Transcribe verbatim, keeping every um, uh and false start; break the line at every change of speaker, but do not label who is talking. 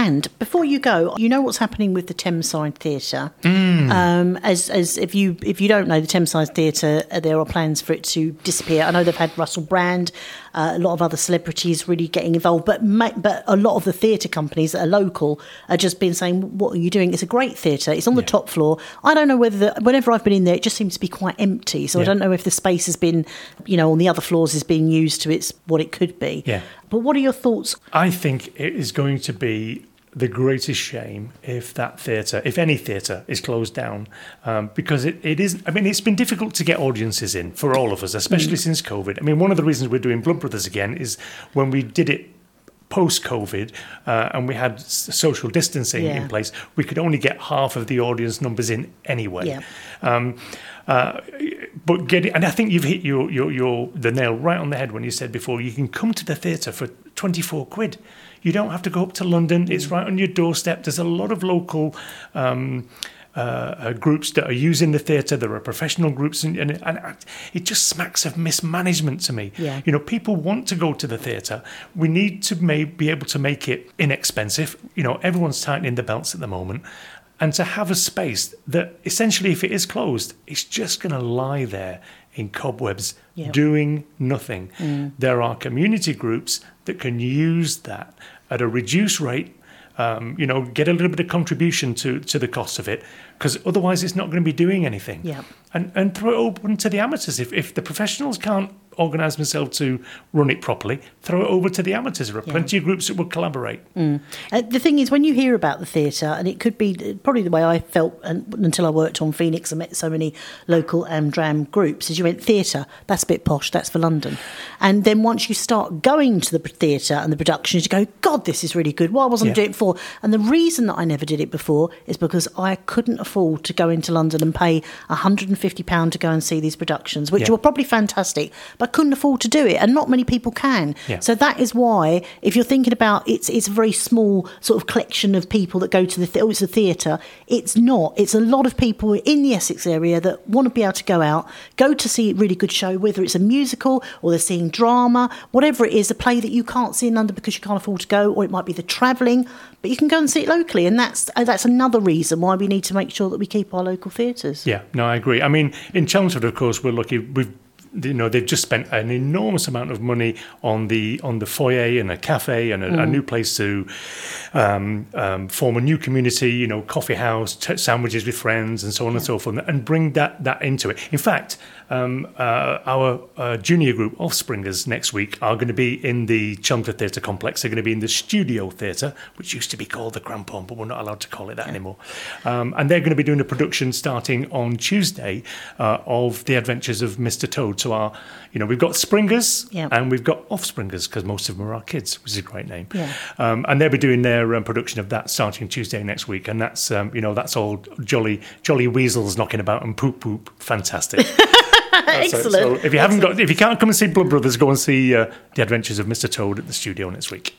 And before you go, you know what's happening with the Thameside Theatre. Mm. Um, as as if you if you don't know the Thameside Theatre, uh, there are plans for it to disappear. I know they've had Russell Brand, uh, a lot of other celebrities really getting involved, but ma- but a lot of the theatre companies that are local are just been saying, "What are you doing? It's a great theatre. It's on the yeah. top floor." I don't know whether the, whenever I've been in there, it just seems to be quite empty. So yeah. I don't know if the space has been, you know, on the other floors is being used to its what it could be.
Yeah.
But what are your thoughts?
I think it is going to be the greatest shame if that theatre, if any theatre, is closed down, um, because it, it is, I mean, it's been difficult to get audiences in for all of us, especially mm. since COVID. I mean, one of the reasons we're doing Blood Brothers again is when we did it post-COVID uh, and we had social distancing yeah. in place, we could only get half of the audience numbers in anyway.
Yeah.
Um, uh, but get it, and I think you've hit your, your, your the nail right on the head when you said before, you can come to the theatre for twenty-four quid. You don't have to go up to London. It's right on your doorstep. There's a lot of local um, uh, uh, groups that are using the theatre. There are professional groups, and, and, and it just smacks of mismanagement to me.
Yeah.
You know, people want to go to the theatre. We need to may, be able to make it inexpensive. You know, everyone's tightening the belts at the moment. And to have a space that essentially, if it is closed, it's just going to lie there in cobwebs, yep. doing nothing. Mm. There are community groups that can use that at a reduced rate, um, you know, get a little bit of contribution to, to the cost of it, because otherwise it's not going to be doing anything.
Yep.
And and throw it open to the amateurs. If if the professionals can't organise themselves to run it properly, throw it over to the amateurs. There are yeah. plenty of groups that will collaborate.
Mm. Uh, the thing is, when you hear about the theatre, and it could be probably the way I felt and, until I worked on Phoenix and met so many local Amdram groups, is you went, theatre, that's a bit posh, that's for London. And then once you start going to the theatre and the productions, you go, God, this is really good. Why wasn't yeah. I doing it before? And the reason that I never did it before is because I couldn't afford to go into London and pay one hundred fifty pounds to go and see these productions, which yeah. were probably fantastic, but I couldn't afford to do it, and not many people can.
Yeah.
So that is why, if you're thinking about it's it's a very small sort of collection of people that go to the th- oh, it's a theatre. It's not. It's a lot of people in the Essex area that want to be able to go out, go to see a really good show, whether it's a musical or they're seeing drama, whatever it is, a play that you can't see in London because you can't afford to go, or it might be the travelling, but you can go and see it locally, and that's that's another reason why we need to make sure that we keep our local theatres.
Yeah, no, I agree. I mean, in Chelmsford, of course, we're lucky. We've You know, they've just spent an enormous amount of money on the on the foyer and a cafe and a, mm. a new place to um, um, form a new community. You know, coffee house, t- sandwiches with friends, and so on yeah. and so forth, and bring that that into it. In fact, um, uh, our uh, junior group Offspringers next week are going to be in the Chelmsford Theatre Complex. They're going to be in the Studio Theatre, which used to be called the Crampon, but we're not allowed to call it that yeah. anymore. Um, and they're going to be doing a production starting on Tuesday uh, of The Adventures of Mister Toad. So our, you know, we've got Springers yeah. and we've got Offspringers, because most of them are our kids, which is a great name. Yeah. Um, and they'll be doing their um, production of that starting Tuesday next week, and that's um, you know that's all jolly jolly weasels knocking about and poop poop, fantastic.
Excellent.
So, so if you haven't got, if you can't come and see Blood Brothers, go and see uh, The Adventures of Mister Toad at the studio next week.